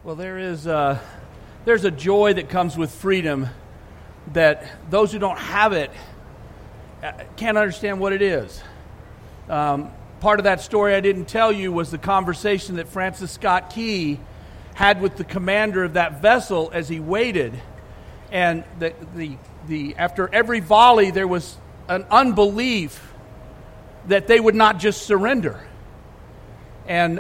Well, there's a joy that comes with freedom that those who don't have it can't understand what it is. Part of that story I didn't tell you was the conversation that Francis Scott Key had with the commander of that vessel as he waited. And after every volley, there was an unbelief that they would not just surrender. And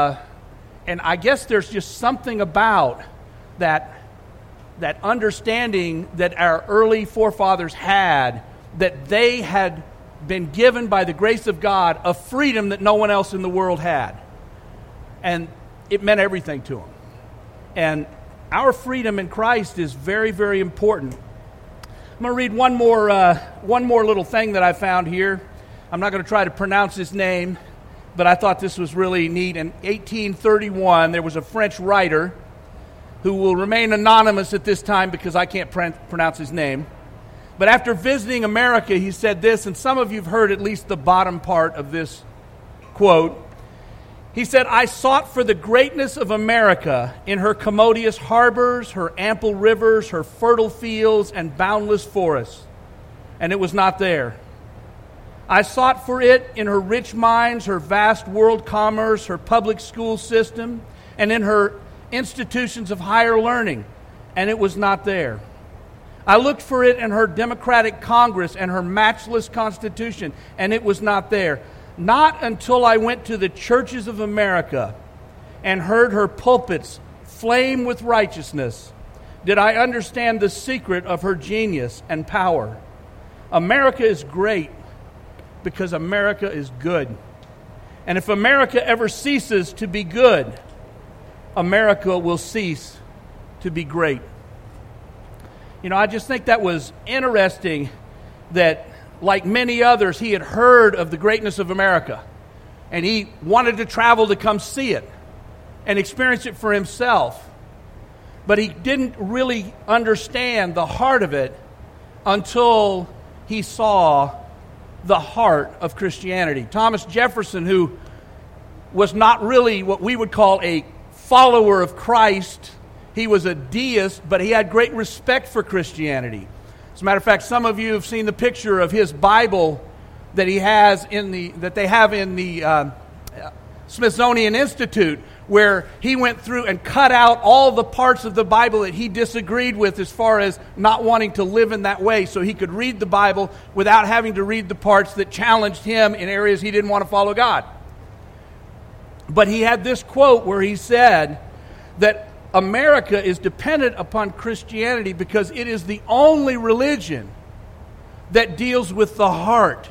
I guess there's just something about that understanding that our early forefathers had, that they had been given by the grace of God a freedom that no one else in the world had. And it meant everything to them. And our freedom in Christ is very, very important. I'm going to read one more little thing that I found here. I'm not going to try to pronounce his name, but I thought this was really neat. In 1831, there was a French writer who will remain anonymous at this time because I can't pronounce his name. But after visiting America, he said this, and some of you have heard at least the bottom part of this quote. He said, "I sought for the greatness of America in her commodious harbors, her ample rivers, her fertile fields, and boundless forests, and it was not there. I sought for it in her rich mines, her vast world commerce, her public school system, and in her institutions of higher learning, and it was not there. I looked for it in her democratic Congress and her matchless Constitution, and it was not there. Not until I went to the churches of America and heard her pulpits flame with righteousness did I understand the secret of her genius and power. America is great because America is good. And if America ever ceases to be good, America will cease to be great." You know, I just think that was interesting that, like many others, he had heard of the greatness of America. And he wanted to travel to come see it and experience it for himself. But he didn't really understand the heart of it until he saw the heart of Christianity. Thomas Jefferson, who was not really what we would call a follower of Christ, he was a deist, but he had great respect for Christianity. As a matter of fact, some of you have seen the picture of his Bible that he has that they have in the Smithsonian Institute, where he went through and cut out all the parts of the Bible that he disagreed with as far as not wanting to live in that way, so he could read the Bible without having to read the parts that challenged him in areas he didn't want to follow God. But he had this quote where he said that America is dependent upon Christianity because it is the only religion that deals with the heart.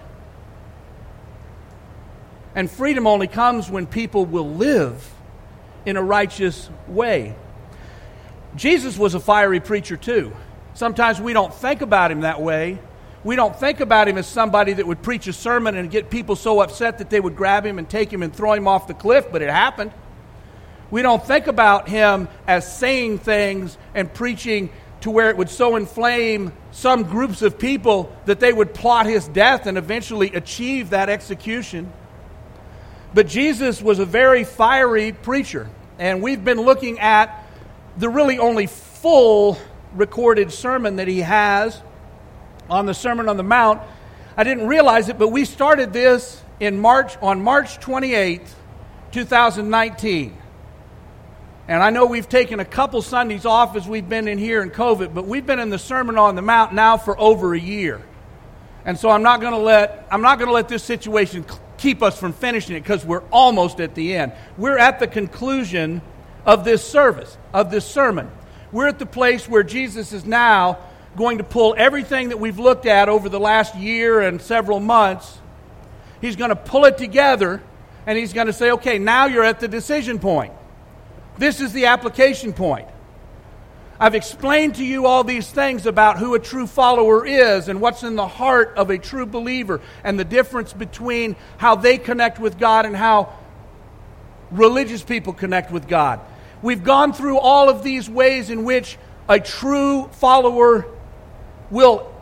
And freedom only comes when people will live in a righteous way. Jesus was a fiery preacher too. Sometimes we don't think about him that way. We don't think about him as somebody that would preach a sermon and get people so upset that they would grab him and take him and throw him off the cliff, but it happened. We don't think about him as saying things and preaching to where it would so inflame some groups of people that they would plot his death and eventually achieve that execution. But Jesus was a very fiery preacher, and we've been looking at the really only full recorded sermon that he has on the Sermon on the Mount. I didn't realize it, but we started this on March 28th, 2019. And I know we've taken a couple Sundays off as we've been in here in COVID, but we've been in the Sermon on the Mount now for over a year. And so I'm not going to let this situation keep us from finishing it because we're almost at the end. We're at the conclusion of this service, of this sermon. We're at the place where Jesus is now going to pull everything that we've looked at over the last year and several months. He's going to pull it together and he's going to say, okay, now you're at the decision point. This is the application point. I've explained to you all these things about who a true follower is and what's in the heart of a true believer and the difference between how they connect with God and how religious people connect with God. We've gone through all of these ways in which a true follower will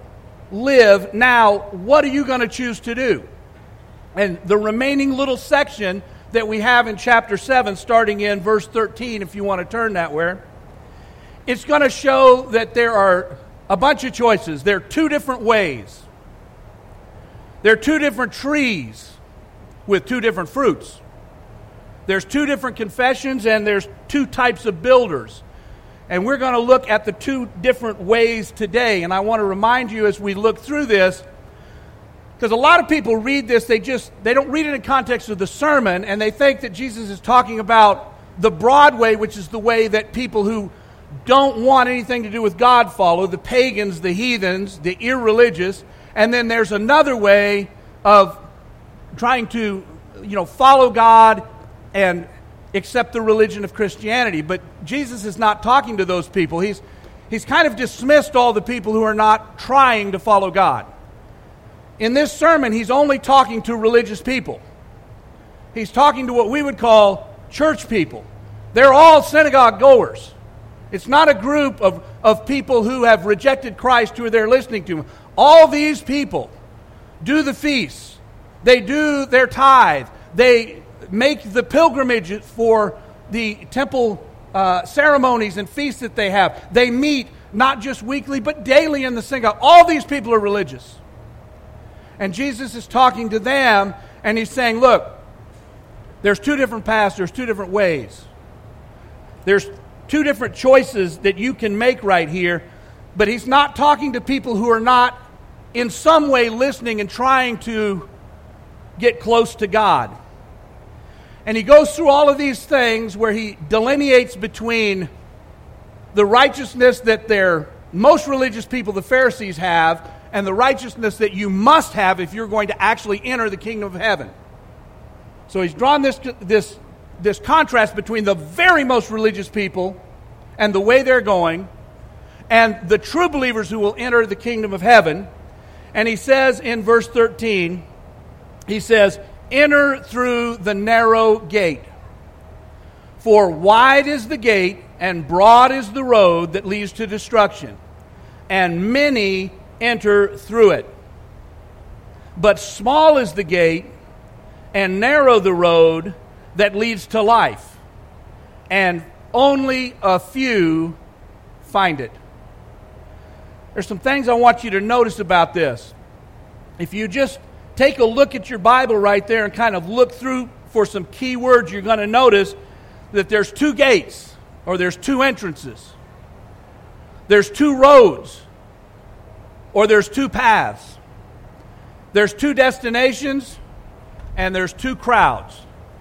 live. Now, what are you going to choose to do? And the remaining little section that we have in chapter 7, starting in verse 13, if you want to turn that way, it's going to show that there are a bunch of choices. There are two different ways. There are two different trees with two different fruits. There's two different confessions, and there's two types of builders. And we're going to look at the two different ways today. And I want to remind you as we look through this, because a lot of people read this, they don't read it in context of the sermon, and they think that Jesus is talking about the broad way, which is the way that people who don't want anything to do with God follow, the pagans, the heathens, the irreligious. And then there's another way of trying to, follow God and accept the religion of Christianity. But Jesus is not talking to those people. He's kind of dismissed all the people who are not trying to follow God. In this sermon, he's only talking to religious people. He's talking to what we would call church people. They're all synagogue goers. It's not a group of people who have rejected Christ who are there listening to him. All these people do the feasts. They do their tithe. They make the pilgrimage for the temple ceremonies and feasts that they have. They meet not just weekly but daily in the synagogue. All these people are religious. And Jesus is talking to them, and he's saying, look, there's two different paths, there's two different ways. There's two different choices that you can make right here, but he's not talking to people who are not in some way listening and trying to get close to God. And he goes through all of these things where he delineates between the righteousness that their most religious people, the Pharisees, have, and the righteousness that you must have if you're going to actually enter the kingdom of heaven. So he's drawn this contrast between the very most religious people and the way they're going, and the true believers who will enter the kingdom of heaven. And he says in verse 13, he says, enter through the narrow gate. For wide is the gate, and broad is the road that leads to destruction, and many enter through it. But small is the gate, and narrow the road that leads to life, and only a few find it. There's some things I want you to notice about this. If you just take a look at your Bible right there and kind of look through for some key words, you're going to notice that there's two gates, or there's two entrances. There's two roads, or there's two paths. There's two destinations, and there's two crowds.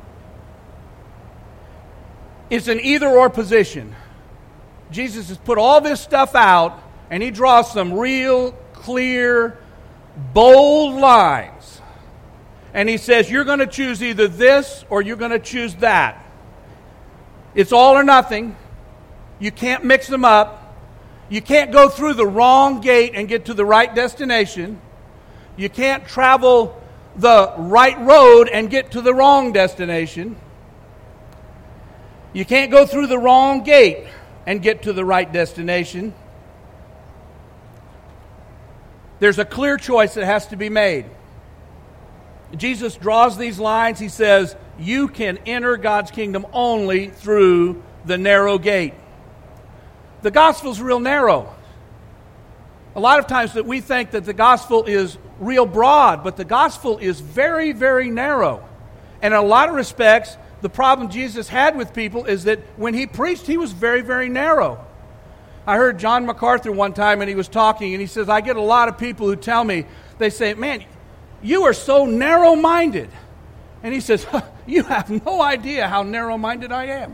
It's an either-or position. Jesus has put all this stuff out, and he draws some real clear, bold lines. And he says, you're going to choose either this or you're going to choose that. It's all or nothing. You can't mix them up. You can't go through the wrong gate and get to the right destination. You can't travel the right road and get to the wrong destination. You can't go through the wrong gate and get to the right destination. There's a clear choice that has to be made. Jesus draws these lines. He says, you can enter God's kingdom only through the narrow gate. The gospel's real narrow. A lot of times that we think that the gospel is real broad, but the gospel is very, very narrow. And in a lot of respects, the problem Jesus had with people is that when he preached, he was very, very narrow. I heard John MacArthur one time, and he was talking, and he says, I get a lot of people who tell me, they say, man, you are so narrow-minded. And he says, you have no idea how narrow-minded I am.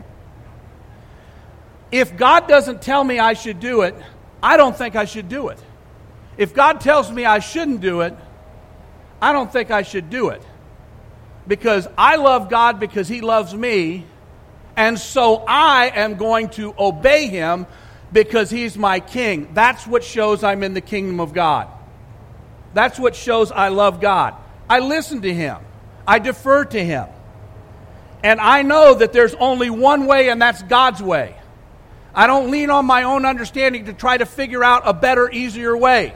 If God doesn't tell me I should do it, I don't think I should do it. If God tells me I shouldn't do it, I don't think I should do it. Because I love God because he loves me, and so I am going to obey him because he's my king. That's what shows I'm in the kingdom of God. That's what shows I love God. I listen to him. I defer to him. And I know that there's only one way, and that's God's way. I don't lean on my own understanding to try to figure out a better, easier way.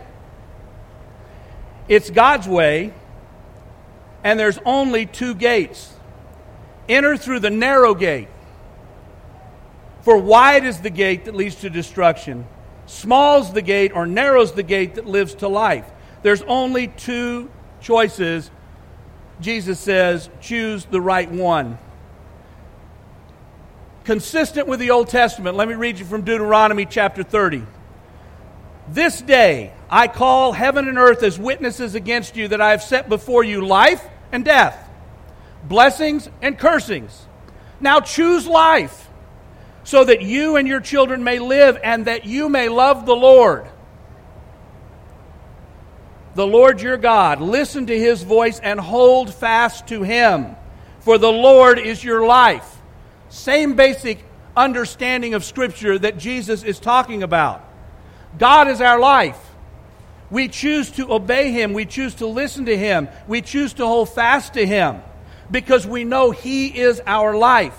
It's God's way, and there's only two gates. enter through the narrow gate. For wide is the gate that leads to destruction. Small's the gate, or narrow's the gate that lives to life. There's only two choices. Jesus says, choose the right one. Consistent with the Old Testament, let me read you from Deuteronomy chapter 30. This day I call heaven and earth as witnesses against you that I have set before you life and death, blessings and cursings. Now choose life, so that you and your children may live, and that you may love the Lord your God. Listen to His voice and hold fast to Him, for the Lord is your life. Same basic understanding of Scripture that Jesus is talking about. God is our life. We choose to obey Him. We choose to listen to Him. We choose to hold fast to Him because we know He is our life.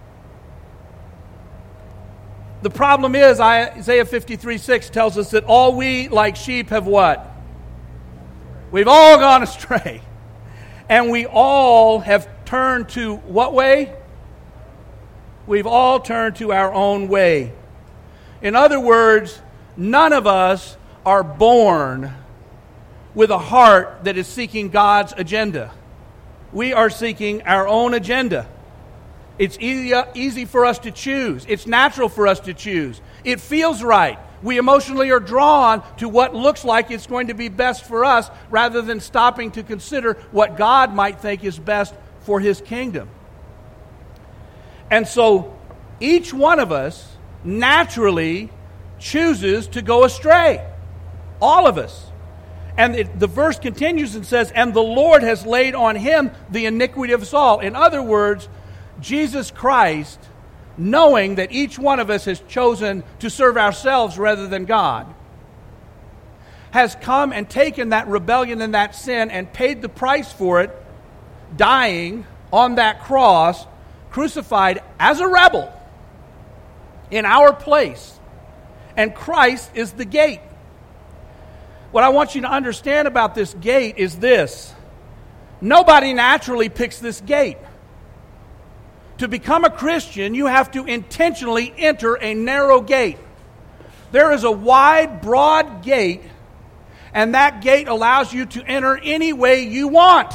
The problem is, Isaiah 53:6 tells us that all we, like sheep, have what? We've all gone astray. And we all have turned to what way? We've all turned to our own way. In other words, none of us are born with a heart that is seeking God's agenda. We are seeking our own agenda. It's easy for us to choose. It's natural for us to choose. It feels right. We emotionally are drawn to what looks like it's going to be best for us rather than stopping to consider what God might think is best for His kingdom. And so each one of us naturally chooses to go astray. All of us. And the verse continues and says, and the Lord has laid on Him the iniquity of us all. In other words, Jesus Christ, knowing that each one of us has chosen to serve ourselves rather than God, has come and taken that rebellion and that sin and paid the price for it, dying on that cross, crucified as a rebel in our place. And Christ is the gate. What I want you to understand about this gate is this. Nobody naturally picks this gate. To become a Christian, you have to intentionally enter a narrow gate. There is a wide, broad gate, and that gate allows you to enter any way you want.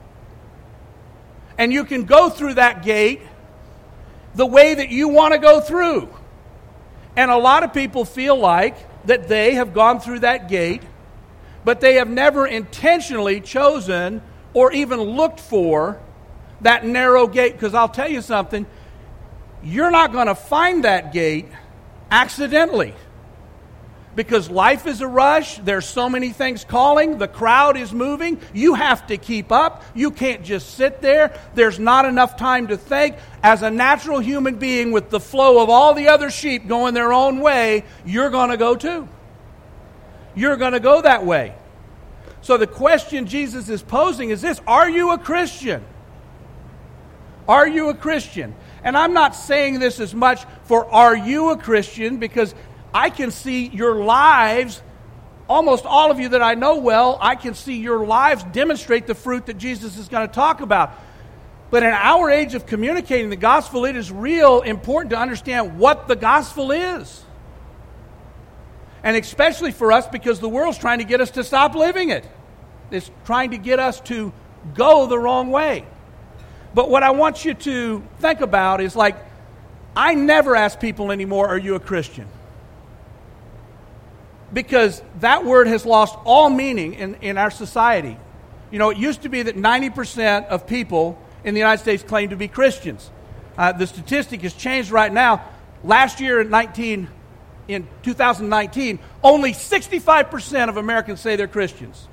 And you can go through that gate the way that you want to go through. And a lot of people feel like that they have gone through that gate, but they have never intentionally chosen or even looked for that narrow gate. Because I'll tell you something, you're not going to find that gate accidentally. Because life is a rush. There's so many things calling. The crowd is moving. You have to keep up. You can't just sit there. There's not enough time to think. As a natural human being with the flow of all the other sheep going their own way, you're going to go too. You're going to go that way. So the question Jesus is posing is this: are you a Christian? Are you a Christian? And I'm not saying this as much for are you a Christian, because I can see your lives, almost all of you that I know well, I can see your lives demonstrate the fruit that Jesus is going to talk about. But in our age of communicating the gospel, it is real important to understand what the gospel is. And especially for us, because the world's trying to get us to stop living it. It's trying to get us to go the wrong way. But what I want you to think about is, like, I never ask people anymore, are you a Christian? Because that word has lost all meaning in our society. You know, it used to be that 90% of people in the United States claim to be Christians. The statistic has changed right now. Last year in 2019, only 65% of Americans say they're Christians.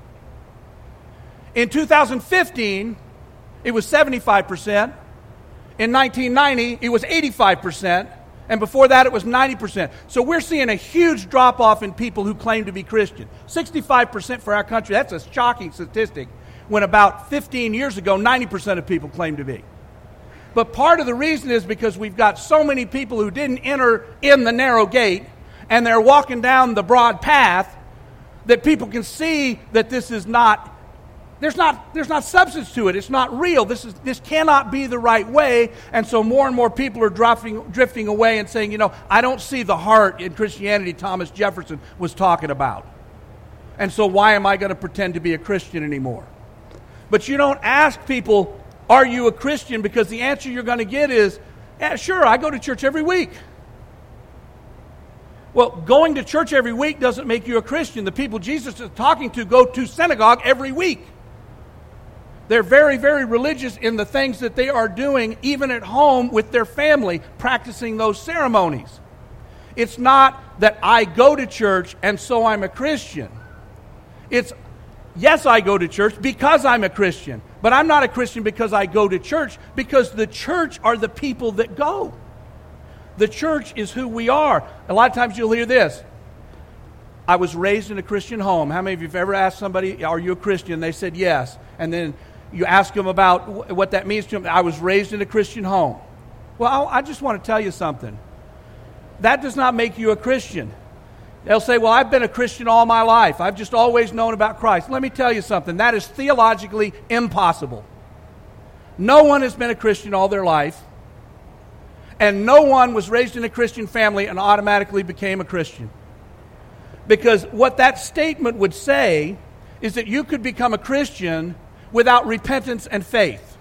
In 2015, it was 75%. In 1990, it was 85%. And before that, it was 90%. So we're seeing a huge drop-off in people who claim to be Christian. 65% for our country. That's a shocking statistic, when about 15 years ago, 90% of people claimed to be. But part of the reason is because we've got so many people who didn't enter in the narrow gate, and they're walking down the broad path, that people can see that this is not There's not substance to it. It's not real. This cannot be the right way. And so more and more people are drifting away and saying, I don't see the heart in Christianity Thomas Jefferson was talking about. And so why am I going to pretend to be a Christian anymore? But you don't ask people, are you a Christian? Because the answer you're going to get is, yeah, sure, I go to church every week. Well, going to church every week doesn't make you a Christian. The people Jesus is talking to go to synagogue every week. They're very, very religious in the things that they are doing, even at home with their family, practicing those ceremonies. It's not that I go to church and so I'm a Christian. It's, yes, I go to church because I'm a Christian, but I'm not a Christian because I go to church, because the church are the people that go. The church is who we are. A lot of times you'll hear this. I was raised in a Christian home. How many of you have ever asked somebody, are you a Christian? They said yes. And then you ask them about what that means to them. I was raised in a Christian home. Well, I just want to tell you something. That does not make you a Christian. They'll say, well, I've been a Christian all my life. I've just always known about Christ. Let me tell you something. That is theologically impossible. No one has been a Christian all their life. And no one was raised in a Christian family and automatically became a Christian. Because what that statement would say is that you could become a Christian without repentance and faith.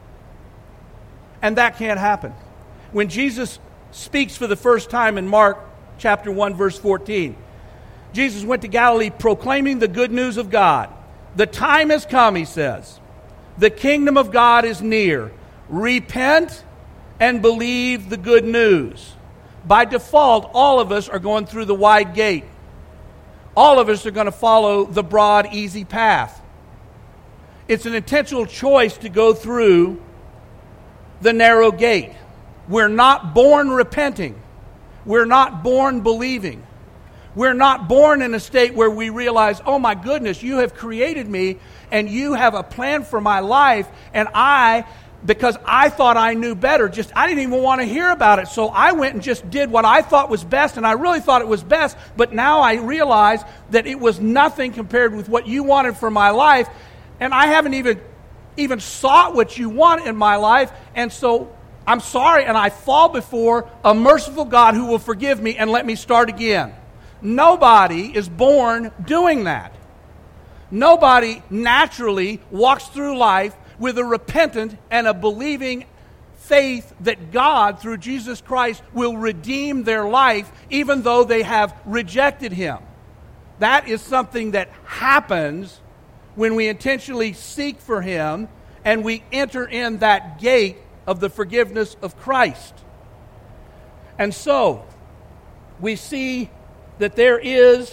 And that can't happen. When Jesus speaks for the first time in Mark chapter 1, verse 14, Jesus went to Galilee proclaiming the good news of God. The time has come, he says. The kingdom of God is near. Repent and believe the good news. By default, all of us are going through the wide gate. All of us are going to follow the broad, easy path. It's an intentional choice to go through the narrow gate. We're not born repenting. We're not born believing. We're not born in a state where we realize, oh my goodness, you have created me and you have a plan for my life, and because I thought I knew better, I didn't even want to hear about it. So I went and just did what I thought was best, and I really thought it was best, but now I realize that it was nothing compared with what you wanted for my life, and I haven't even sought what you want in my life, and so I'm sorry, and I fall before a merciful God who will forgive me and let me start again. Nobody is born doing that. Nobody naturally walks through life with a repentant and a believing faith that God, through Jesus Christ, will redeem their life even though they have rejected Him. That is something that happens when we intentionally seek for Him and we enter in that gate of the forgiveness of Christ. And so, we see that there is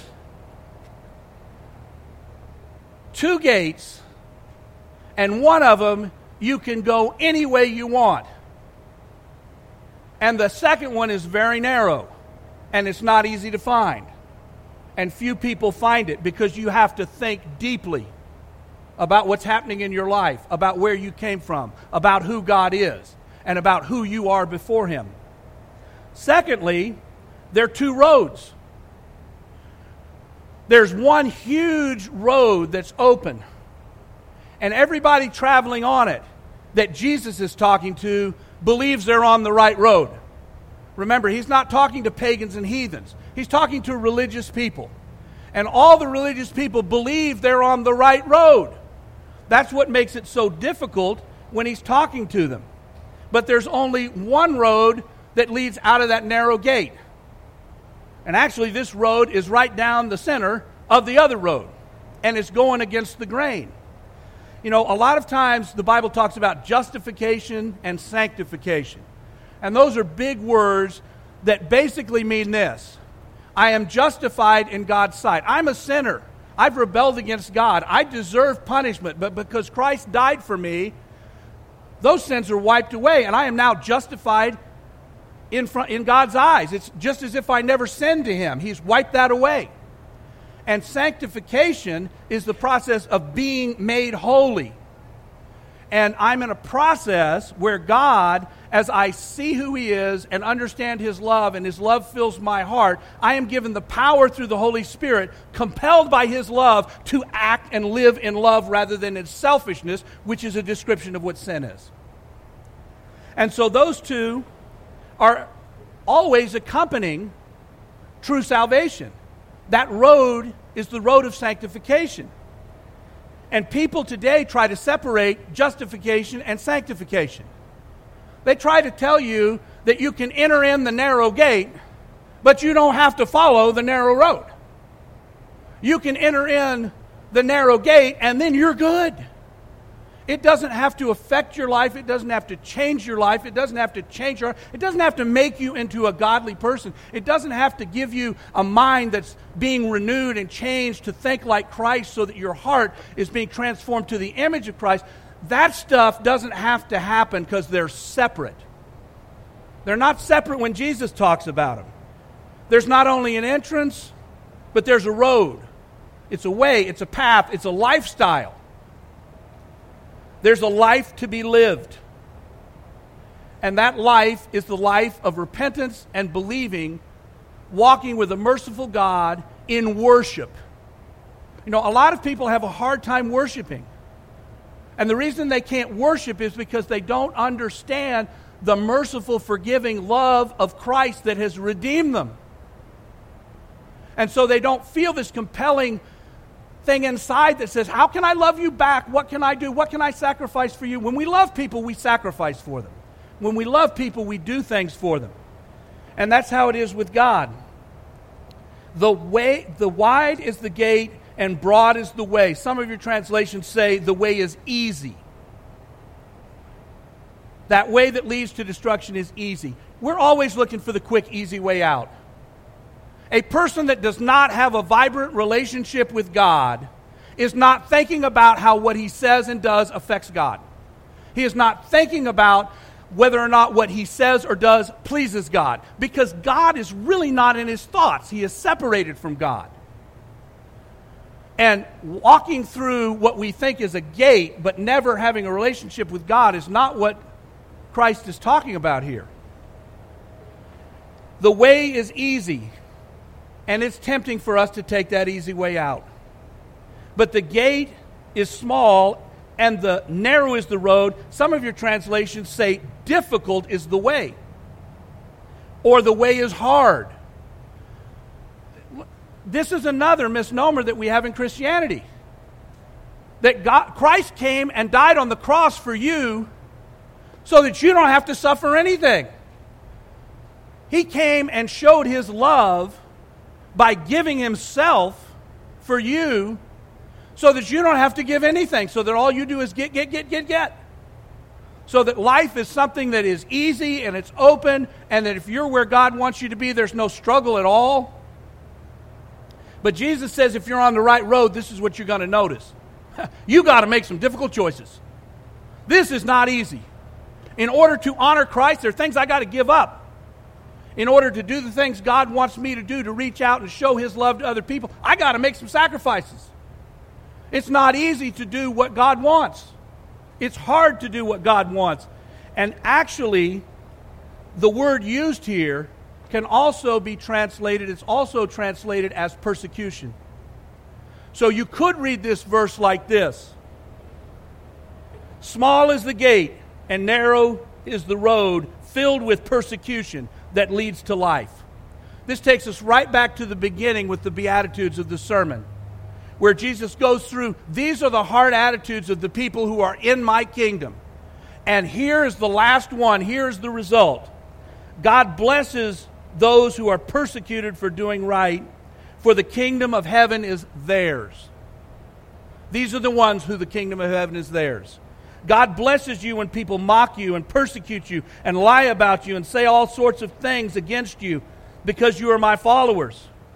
two gates, and one of them you can go any way you want. And the second one is very narrow, and it's not easy to find. And few people find it because you have to think deeply about what's happening in your life, about where you came from, about who God is, and about who you are before Him. Secondly, there are two roads. There's one huge road that's open, and everybody traveling on it that Jesus is talking to believes they're on the right road. Remember, He's not talking to pagans and heathens. He's talking to religious people. And all the religious people believe they're on the right road. That's what makes it so difficult when He's talking to them. But there's only one road that leads out of that narrow gate. And actually, this road is right down the center of the other road. And it's going against the grain. A lot of times the Bible talks about justification and sanctification. And those are big words that basically mean this. I am justified in God's sight. I'm a sinner. I've rebelled against God. I deserve punishment. But because Christ died for me, those sins are wiped away. And I am now justified in God's eyes. It's just as if I never sinned to Him. He's wiped that away. And sanctification is the process of being made holy. And I'm in a process where God, as I see who He is and understand His love, and His love fills my heart, I am given the power through the Holy Spirit, compelled by His love, to act and live in love rather than in selfishness, which is a description of what sin is. And so those two are always accompanying true salvation. That road is the road of sanctification. And people today try to separate justification and sanctification. They try to tell you that you can enter in the narrow gate, but you don't have to follow the narrow road. You can enter in the narrow gate and then you're good. It doesn't have to affect your life. It doesn't have to change your life. It doesn't have to change your... It doesn't have to make you into a godly person. It doesn't have to give you a mind that's being renewed and changed to think like Christ so that your heart is being transformed to the image of Christ. That stuff doesn't have to happen because they're separate. They're not separate when Jesus talks about them. There's not only an entrance, but there's a road. It's a way, it's a path, it's a lifestyle. There's a life to be lived. And that life is the life of repentance and believing, walking with a merciful God in worship. You know, a lot of people have a hard time worshiping. And the reason they can't worship is because they don't understand the merciful, forgiving love of Christ that has redeemed them. And so they don't feel this compelling thing inside that says, how can I love you back? What can I do? What can I sacrifice for you? When we love people, we sacrifice for them. When we love people, we do things for them. And that's how it is with God. The wide is the gate and broad is the way. Some of your translations say the way is easy. That way that leads to destruction is easy. We're always looking for the quick, easy way out. A person that does not have a vibrant relationship with God is not thinking about how what he says and does affects God. He is not thinking about whether or not what he says or does pleases God, because God is really not in his thoughts. He is separated from God. And walking through what we think is a gate, but never having a relationship with God, is not what Christ is talking about here. The way is easy. And it's tempting for us to take that easy way out. But the gate is small and the narrow is the road. Some of your translations say difficult is the way. Or the way is hard. This is another misnomer that we have in Christianity. That Christ came and died on the cross for you so that you don't have to suffer anything. He came and showed His love by giving Himself for you so that you don't have to give anything, so that all you do is get. So that life is something that is easy and it's open, and that if you're where God wants you to be, there's no struggle at all. But Jesus says if you're on the right road, this is what you're going to notice. You got to make some difficult choices. This is not easy. In order to honor Christ, there are things I got to give up. In order to do the things God wants me to do, to reach out and show His love to other people, I got to make some sacrifices. It's not easy to do what God wants. It's hard to do what God wants. And actually, the word used here can also be translated, it's also translated as persecution. So you could read this verse like this. Small is the gate and narrow is the road filled with persecution that leads to life. This takes us right back to the beginning with the Beatitudes of the sermon, where Jesus goes through, these are the hard attitudes of the people who are in my kingdom. And here's the last one. Here's the result. God blesses those who are persecuted for doing right, for the kingdom of heaven is theirs. These are the ones who the kingdom of heaven is theirs. God blesses you when people mock you and persecute you and lie about you and say all sorts of things against you because you are my followers.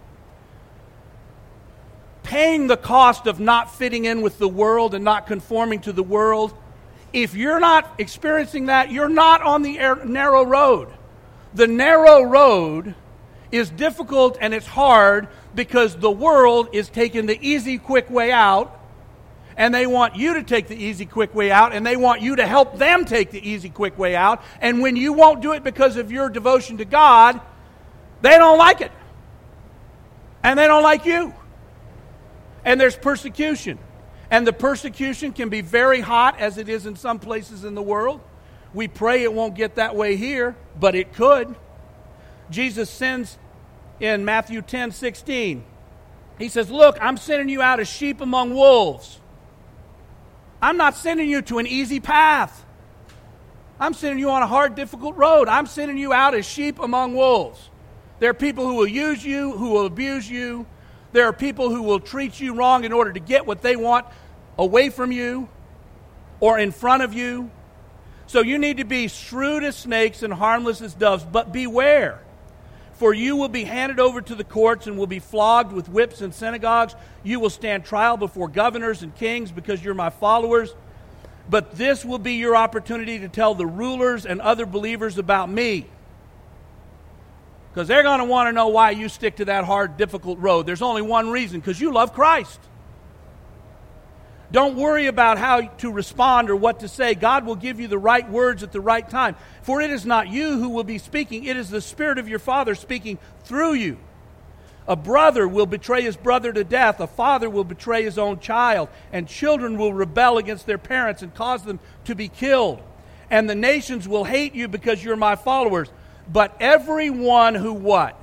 Paying the cost of not fitting in with the world and not conforming to the world. If you're not experiencing that, you're not on the narrow road. The narrow road is difficult and it's hard because the world is taking the easy, quick way out. And they want you to take the easy, quick way out, and they want you to help them take the easy, quick way out. And when you won't do it because of your devotion to God, they don't like it. And they don't like you. And there's persecution. And the persecution can be very hot, as it is in some places in the world. We pray it won't get that way here, but it could. Jesus sends in Matthew 10:16. He says, look, I'm sending you out as sheep among wolves. I'm not sending you to an easy path. I'm sending you on a hard, difficult road. I'm sending you out as sheep among wolves. There are people who will use you, who will abuse you. There are people who will treat you wrong in order to get what they want away from you or in front of you. So you need to be shrewd as snakes and harmless as doves, but beware. For you will be handed over to the courts and will be flogged with whips in synagogues. You will stand trial before governors and kings because you're my followers. But this will be your opportunity to tell the rulers and other believers about me. Because they're going to want to know why you stick to that hard, difficult road. There's only one reason, because you love Christ. Don't worry about how to respond or what to say. God will give you the right words at the right time. For it is not you who will be speaking. It is the Spirit of your Father speaking through you. A brother will betray his brother to death. A father will betray his own child. And children will rebel against their parents and cause them to be killed. And the nations will hate you because you're my followers. But everyone who what?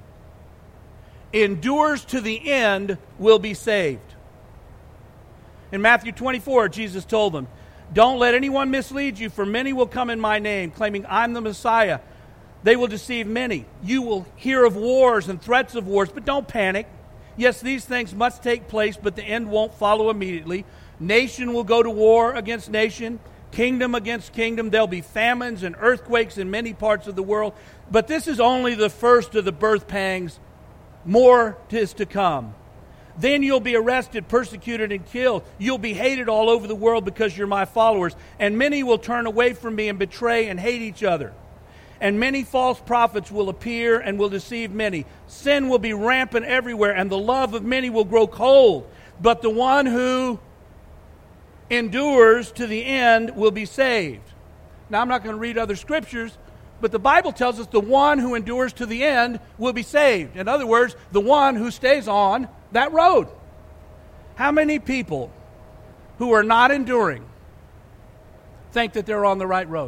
Endures to the end will be saved. In Matthew 24, Jesus told them, don't let anyone mislead you, for many will come in my name, claiming I'm the Messiah. They will deceive many. You will hear of wars and threats of wars, but don't panic. Yes, these things must take place, but the end won't follow immediately. Nation will go to war against nation, kingdom against kingdom. There'll be famines and earthquakes in many parts of the world. But this is only the first of the birth pangs. More is to come. Then you'll be arrested, persecuted, and killed. You'll be hated all over the world because you're my followers. And many will turn away from me and betray and hate each other. And many false prophets will appear and will deceive many. Sin will be rampant everywhere, and the love of many will grow cold. But the one who endures to the end will be saved. Now, I'm not going to read other scriptures, but the Bible tells us the one who endures to the end will be saved. In other words, the one who stays on that road. How many people who are not enduring think that they're on the right road?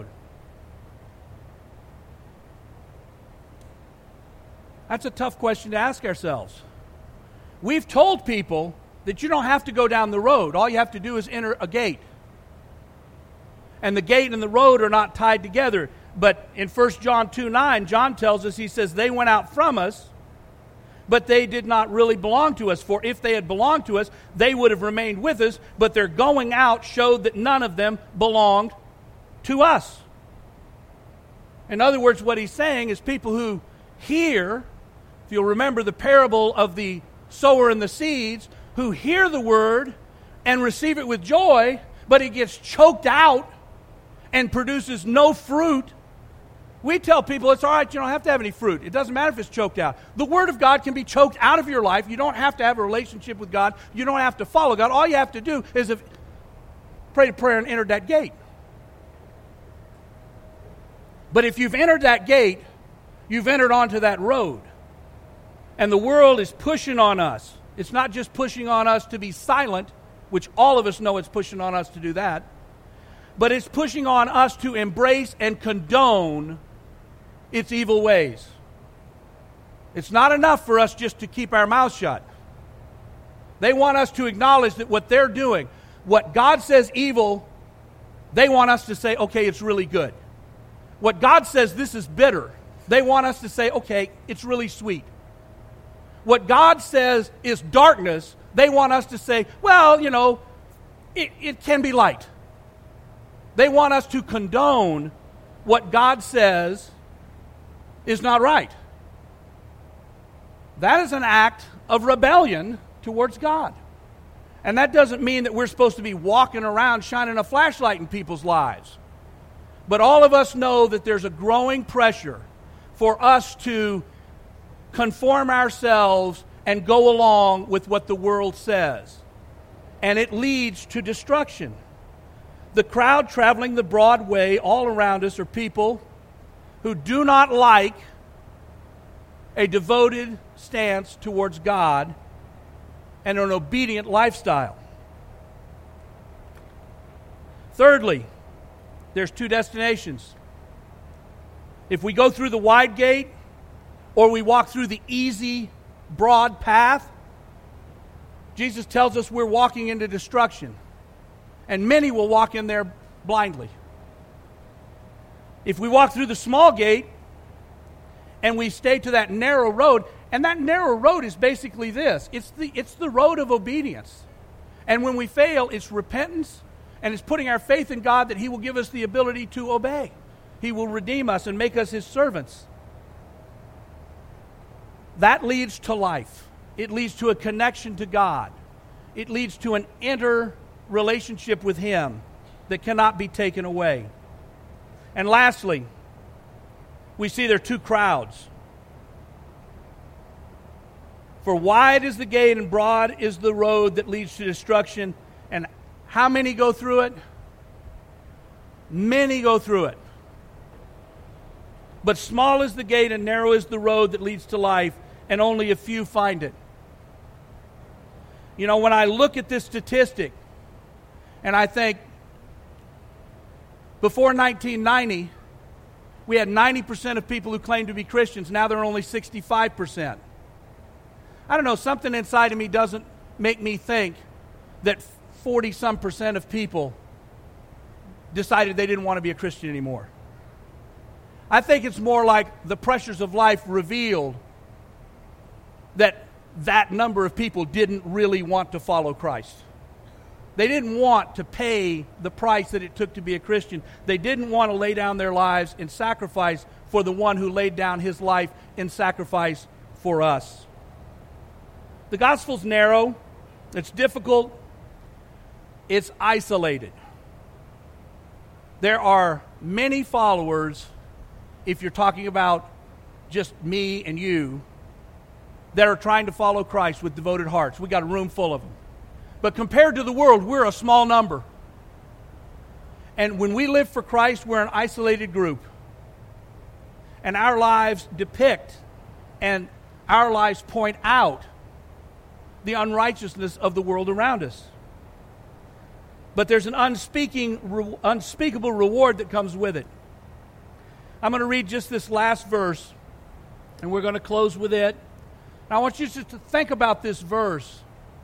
That's a tough question to ask ourselves. We've told people that you don't have to go down the road. All you have to do is enter a gate. And the gate and the road are not tied together. But in 1 John 2:9, John tells us, he says, they went out from us, but they did not really belong to us. For if they had belonged to us, they would have remained with us. But their going out showed that none of them belonged to us. In other words, what he's saying is people who hear, if you'll remember the parable of the sower and the seeds, who hear the word and receive it with joy, but it gets choked out and produces no fruit. We tell people it's all right, you don't have to have any fruit. It doesn't matter if it's choked out. The Word of God can be choked out of your life. You don't have to have a relationship with God. You don't have to follow God. All you have to do is pray a prayer and enter that gate. But if you've entered that gate, you've entered onto that road. And the world is pushing on us. It's not just pushing on us to be silent, which all of us know it's pushing on us to do that, but it's pushing on us to embrace and condone its evil ways. It's not enough for us just to keep our mouths shut. They want us to acknowledge that what they're doing, what God says evil, they want us to say, okay, it's really good. What God says this is bitter, they want us to say, okay, it's really sweet. What God says is darkness, they want us to say, well, you know, it can be light. They want us to condone what God says is not right. That is an act of rebellion towards God. And that doesn't mean that we're supposed to be walking around shining a flashlight in people's lives. But all of us know that there's a growing pressure for us to conform ourselves and go along with what the world says. and it leads to destruction. The crowd traveling the broad way all around us are people who do not like a devoted stance towards God and an obedient lifestyle. Thirdly, there's two destinations. If we go through the wide gate or we walk through the easy, broad path, Jesus tells us we're walking into destruction. And many will walk in there blindly. If we walk through the small gate and we stay to that narrow road, and that narrow road is basically this. It's the road of obedience. And when we fail, it's repentance, and it's putting our faith in God that He will give us the ability to obey. He will redeem us and make us His servants. That leads to life. It leads to a connection to God. It leads to an inner relationship with Him that cannot be taken away. And lastly, we see there are two crowds. For wide is the gate and broad is the road that leads to destruction. And how many go through it? Many go through it. But small is the gate and narrow is the road that leads to life, and only a few find it. You know, when I look at this statistic, and I think, before 1990, we had 90% of people who claimed to be Christians. Now there are only 65%. I don't know, something inside of me doesn't make me think that 40-some% of people decided they didn't want to be a Christian anymore. I think it's more like the pressures of life revealed that number of people didn't really want to follow Christ. They didn't want to pay the price that it took to be a Christian. They didn't want to lay down their lives in sacrifice for the one who laid down his life in sacrifice for us. The gospel's narrow, it's difficult, it's isolated. There are many followers, if you're talking about just me and you, that are trying to follow Christ with devoted hearts. We got a room full of them. But compared to the world, we're a small number. And when we live for Christ, we're an isolated group. And our lives depict and our lives point out the unrighteousness of the world around us. But there's an unspeakable reward that comes with it. I'm going to read just this last verse, and we're going to close with it. And I want you just to think about this verse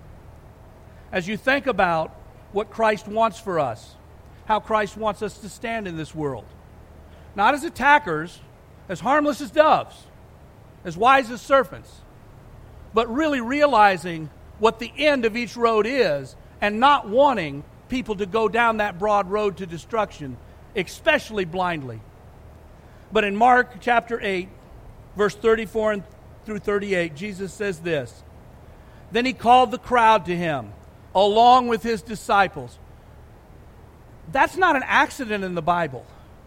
as you think about what Christ wants for us, how Christ wants us to stand in this world. Not as attackers, as harmless as doves, as wise as serpents, but really realizing what the end of each road is and not wanting people to go down that broad road to destruction, especially blindly. But in Mark chapter 8, verse 34 through 38, Jesus says this, "Then He called the crowd to Him, along with His disciples." That's not an accident in the Bible.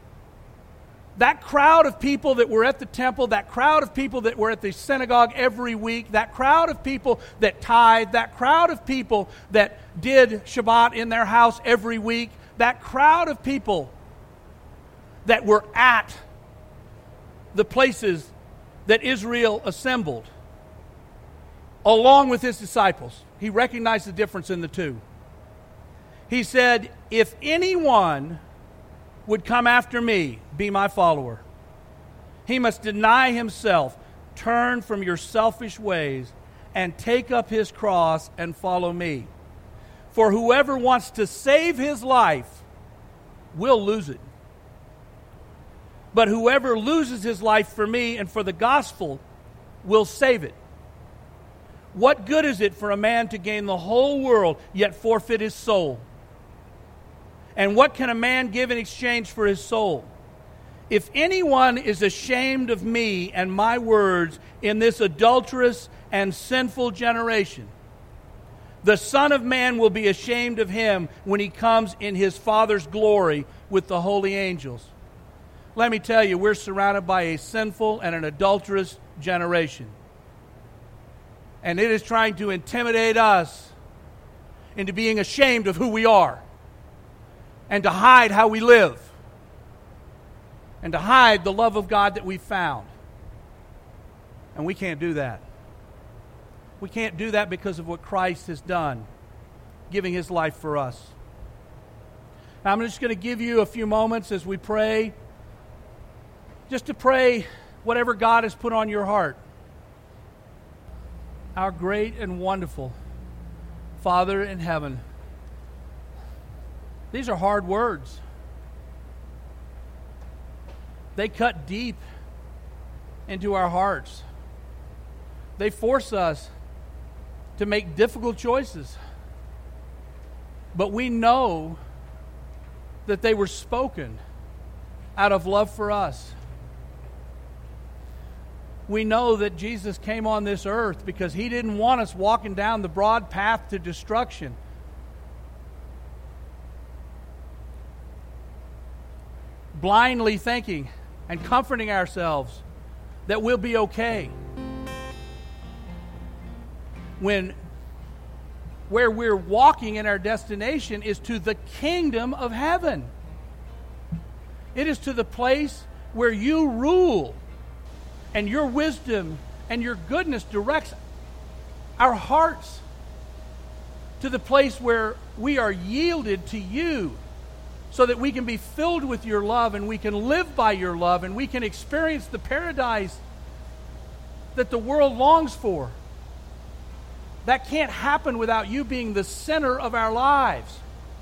That crowd of people that were at the temple, that crowd of people that were at the synagogue every week, that crowd of people that tithed, that crowd of people that did Shabbat in their house every week, that crowd of people that were at the places that Israel assembled, along with His disciples. He recognized the difference in the two. He said, "If anyone would come after me, be my follower, he must deny himself, turn from your selfish ways, and take up his cross and follow me. For whoever wants to save his life will lose it. But whoever loses his life for me and for the gospel will save it. What good is it for a man to gain the whole world, yet forfeit his soul? And what can a man give in exchange for his soul? If anyone is ashamed of me and my words in this adulterous and sinful generation, the Son of Man will be ashamed of him when He comes in His Father's glory with the holy angels." Let me tell you, we're surrounded by a sinful and an adulterous generation. And it is trying to intimidate us into being ashamed of who we are and to hide how we live and to hide the love of God that we've found. And we can't do that. We can't do that because of what Christ has done, giving His life for us. Now, I'm just going to give you a few moments as we pray, just to pray whatever God has put on your heart. Our great and wonderful Father in heaven, these are hard words. They cut deep into our hearts. They force us to make difficult choices. But we know that they were spoken out of love for us. We know that Jesus came on this earth because He didn't want us walking down the broad path to destruction. Blindly thinking and comforting ourselves that we'll be okay. When where we're walking in our destination is to the kingdom of heaven. It is to the place where you rule and your wisdom and your goodness directs our hearts to the place where we are yielded to you so that we can be filled with your love and we can live by your love and we can experience the paradise that the world longs for. That can't happen without you being the center of our lives.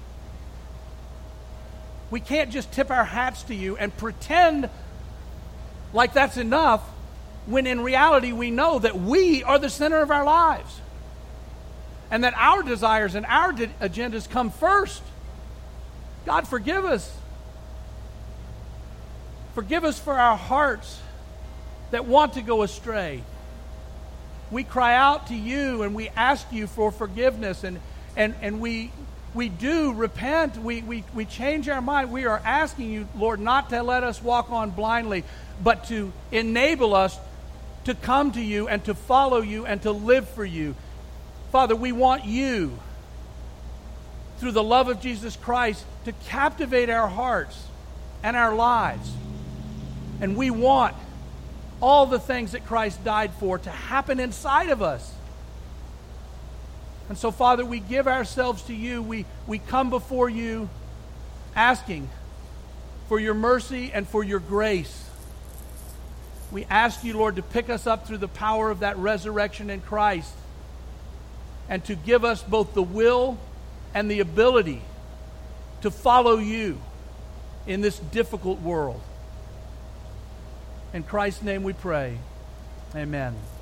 We can't just tip our hats to you and pretend like that's enough when in reality we know that we are the center of our lives and that our desires and our agendas come first. God, forgive us. Forgive us for our hearts that want to go astray. We cry out to you and we ask you for forgiveness and we do repent. We change our mind. We are asking you, Lord, not to let us walk on blindly, but to enable us to come to you and to follow you and to live for you. Father, we want you, through the love of Jesus Christ, to captivate our hearts and our lives. And we want all the things that Christ died for to happen inside of us. And so, Father, we give ourselves to you. We come before you asking for your mercy and for your grace. We ask you, Lord, to pick us up through the power of that resurrection in Christ and to give us both the will and the ability to follow you in this difficult world. In Christ's name we pray. Amen.